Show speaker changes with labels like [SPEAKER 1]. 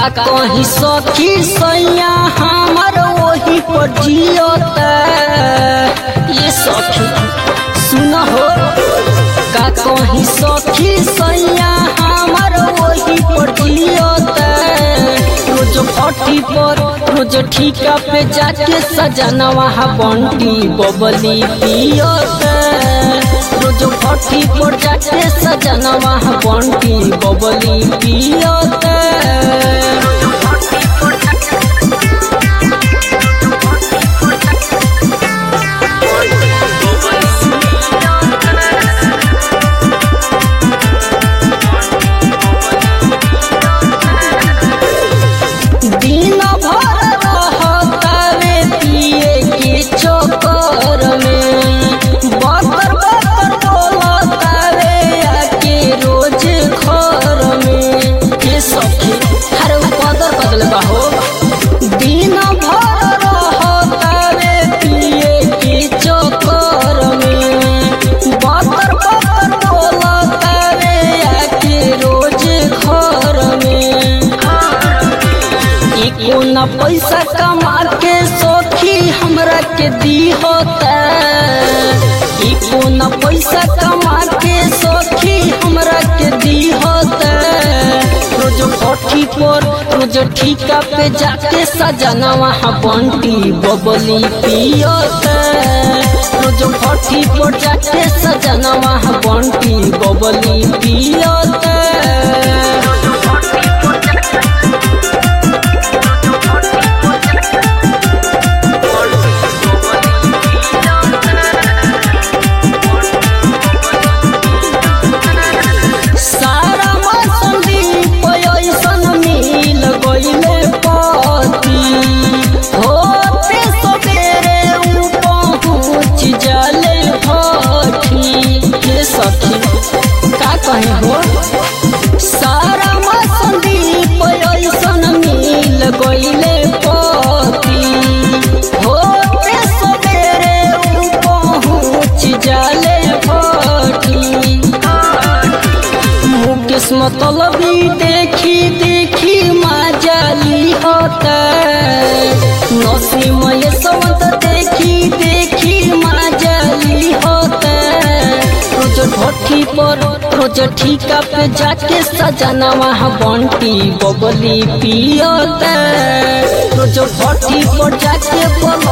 [SPEAKER 1] का कहीं सखी सैया हमार वही पर जियोता। ये सखी सुन हो, का कहीं सखी सैया हमार वही पर जियोता। रोज फटी पर रोज ठीका पे जाके सजनवा बंटी बबली पियोता। रोज फटी पर जाके सजनवा बंटी बबली पियोता। दिन भर रहतावे पिए के चक्कर में, बकर बकर बोलतावे आके रोज घर में। के सखी हर बदल बदल हो, दिन भर रहतावे पिए के चक्कर में, बकर बकर बोलतावे आके रोज घर में। एको न पैसा कमा के सखी हमरा के दी होता। एको न पैसा कमा के सखी हमरा के दी होता। रोज फटी पर रोज ठीका पे जाके सजनवा बंटी बबली पियोता। रोज फटी पर जाके सजनवा बंटी बबली पियोता। का कहे हो, सारा संदीप ऐसन मिल गईले पति। होते सवेरे पहुँच जाले भटी। मुकेश मतलबी देखी देखी मजाली होता। नसीम यशवंत देखी देखी मजाली होता। रोज भट्टी पर रोज ठीका पे जाके सजनवा बंटी बबली पियोता। रोज भट्टी पर जाके